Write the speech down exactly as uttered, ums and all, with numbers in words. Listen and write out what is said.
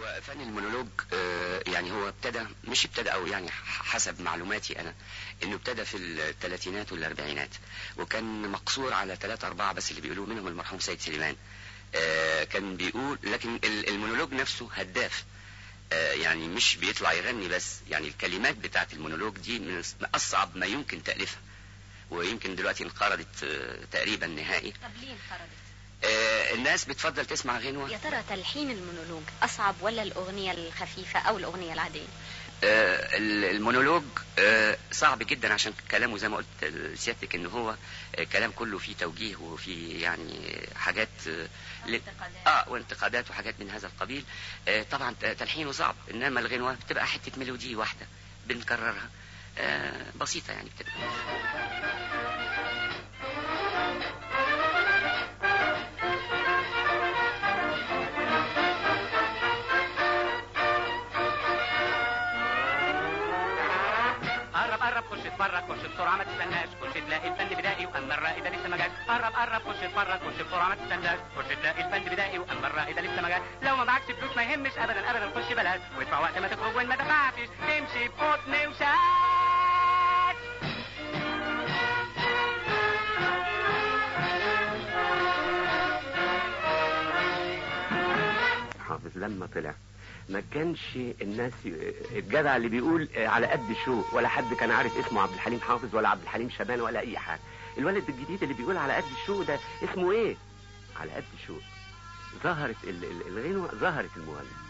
هو فن المونولوج آه، يعني هو ابتدى مش ابتدى او يعني حسب معلوماتي انا انه ابتدى في الثلاثينات والاربعينات، وكان مقصور على ثلاثة اربعة بس اللي بيقولوه، منهم المرحوم سيد سليمان. آه، كان بيقول، لكن المونولوج نفسه هداف، آه، يعني مش بيطلع يغني بس، يعني الكلمات بتاعت المونولوج دي من اصعب ما يمكن تأليفها، ويمكن دلوقتي انقرضت آه، تقريبا نهائي. طب ليه انقرضت؟ آه، الناس بتفضل تسمع غنوة. يا ترى تلحين المونولوج أصعب ولا الأغنية الخفيفة أو الأغنية العادية؟ آه، المونولوج آه، صعب جدا، عشان كلامه زي ما قلت سيادتك انه هو آه، كلام كله فيه توجيه وفيه يعني حاجات آه، اه وانتقادات وحاجات من هذا القبيل. آه، طبعا تلحينه صعب، انما الغنوة بتبقى حتة ميلودي واحدة بنكررها، آه، بسيطة يعني بتبقى. قرب خش اتفرج، خش بسرعه ما تستناش، خش تلاقي الفن بدائي واما الرائده لسه ما جاش. قرب قرب خش اتفرج، خش بسرعه ما تستناش، خش تلاقي الفن بدائي واما الرائده لسه ما جاش. لو ما معكش فلوس ما يهمش ابدا ابدا، خش بلاش وادفع وقت ما تخرج، وين ما دفعتش تمشي بقطن وشاش. حافظ لما طلع ما كانش الناس الجدع اللي بيقول على قد شو، ولا حد كان عارف اسمه عبد الحليم حافظ ولا عبد الحليم شبان ولا اي حاجه. الولد الجديد اللي بيقول على قد شو ده اسمه ايه؟ على قد شو. ظهرت الغنوه، ظهرت المغني.